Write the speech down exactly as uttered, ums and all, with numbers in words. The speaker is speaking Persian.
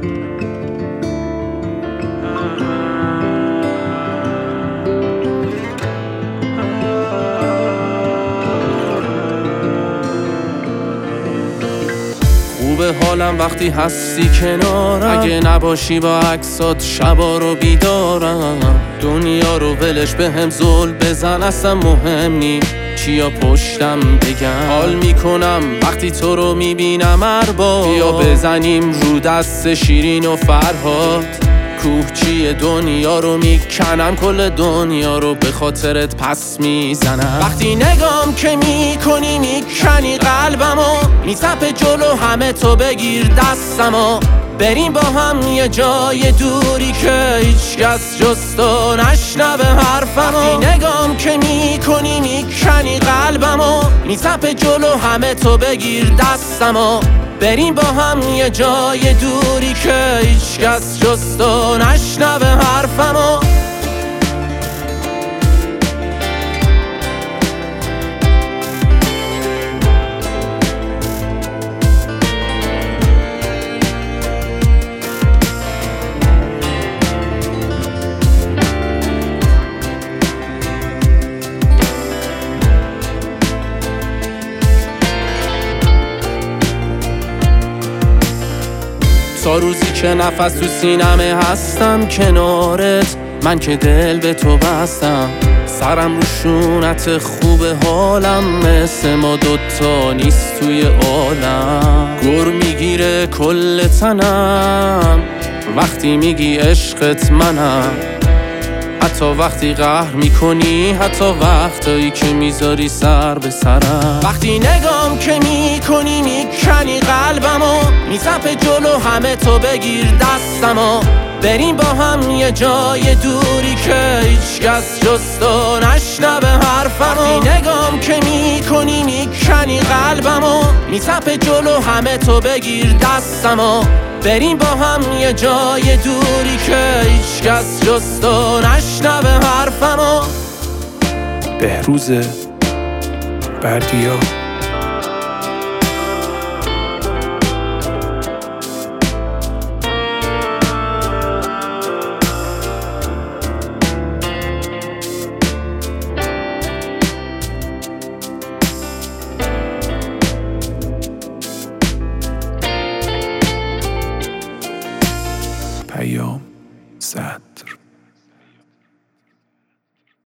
خوبه حالم وقتی هستی کنارم، اگه نباشی با عکسات شبا رو بیدارم. دنیا رو ولش به هم زل بزن، اصلا مهم نی چیا پشتم بگم. حال میکنم وقتی تو رو میبینم ارباب، بیا بزنیم رو دست شیرین و فرهاد. کوه چیه دنیا رو میکنم، کل دنیا رو به خاطرت پس میزنم. وقتی نگام که میکنی میکنی قلبمو، میتپه جلو همه تو بگیر دستمو. بریم با هم یه جای دوری که هیچ کس جز تو نشنوه حرفمو. وقتی نگام که میکنی میکنی قلبمو، میتپه جلو همه تو بگیر دستمو. بریم با هم یه جای دوری که هیچ کس جز تو نشنوه حرفمو. تا روزی که نفس تو سینمه هستم کنارت، من که دل به تو بستم. سرم رو شونت خوبه حالم، مثل ما دوتا نیست توی عالم. گر میگیره کل تنم وقتی میگی عشقت منم. حتی وقتی قهر میکنی، حتی وقتایی که میذاری سر به سرم. وقتی نگام که میکنی میکنی قلبمو، میتپه جلو همه تو بگیر دستمو. بریم با هم یه جای دوری که هیچ کس جز تو نشنوه حرفمو. وقتی نگام که میکنی میکنی قلبمو، میتپه جلو همه تو بگیر دستمو. بریم با هم یه جای دوری که هیچ کس جز تو نشنوه حرفمو. بهروز بردیا.